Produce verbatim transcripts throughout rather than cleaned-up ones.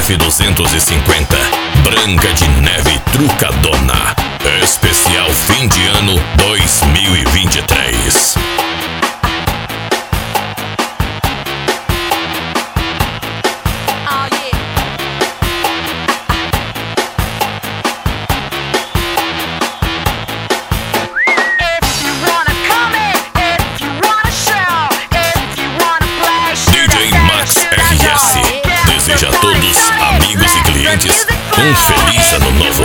F duzentos e cinquenta, Branca de Neve Trucadona. Especial fim de ano dois mil e vinte e três. Deseja a todos, amigos e clientes, um feliz ano novo.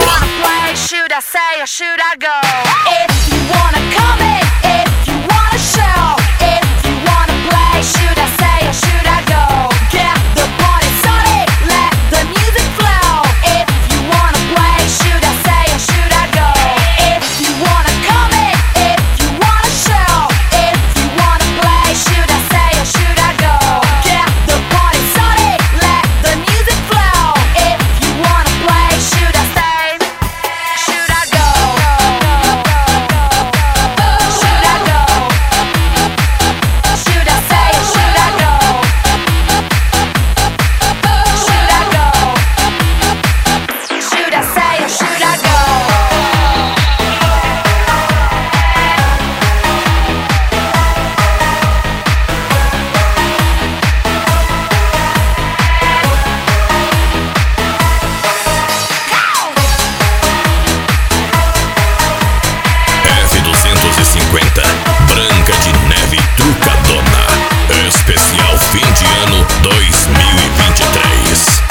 Branca de Neve Trucadona. Especial fim de ano dois mil e vinte e três.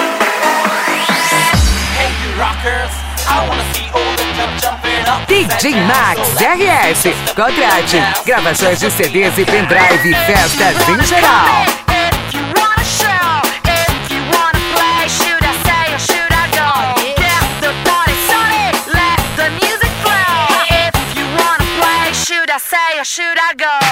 D J Max R S. Contrate gravações de C Ds e pendrive e festas em geral. Should I say or should I go?